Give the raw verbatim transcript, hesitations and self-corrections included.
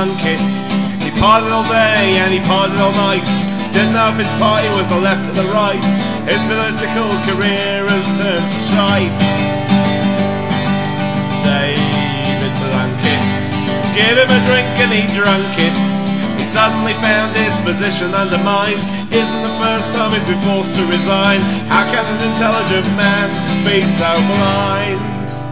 Plunketts. He partied all day and he partied all night. Didn't know if his party was the left or the right. His political career has turned to shite. David Plunkett, give him a drink and he drunk it. He suddenly found his position undermined. Isn't the first time he's been forced to resign. How can an intelligent man be so blind?